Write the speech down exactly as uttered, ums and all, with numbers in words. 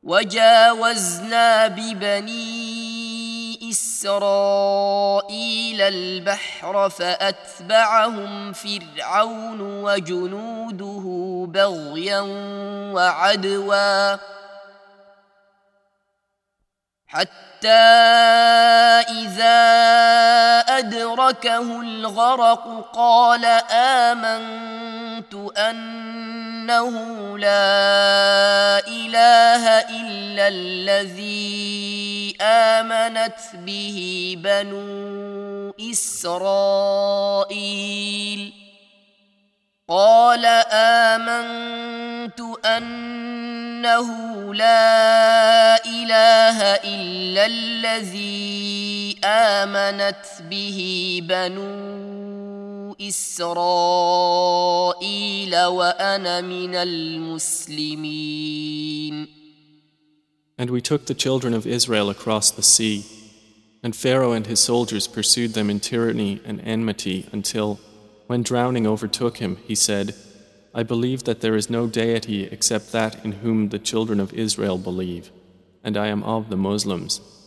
وجاوزنا ببني إسرائيل البحر فأتبعهم فرعون وجنوده بغيا وعدوا حتى إذا أدركه الغرق قال آمنت أنه لا إله إلا الذي آمنت به بنو إسرائيل قال آمنت أنه لا إله إلا الذي آمنت به بنو إسرائيل وأنا من المسلمين. And we took the children of Israel across the sea, and Pharaoh and his soldiers pursued them in tyranny and enmity until, when drowning overtook him, he said, I believe that there is no deity except that in whom the children of Israel believe, and I am of the Muslims.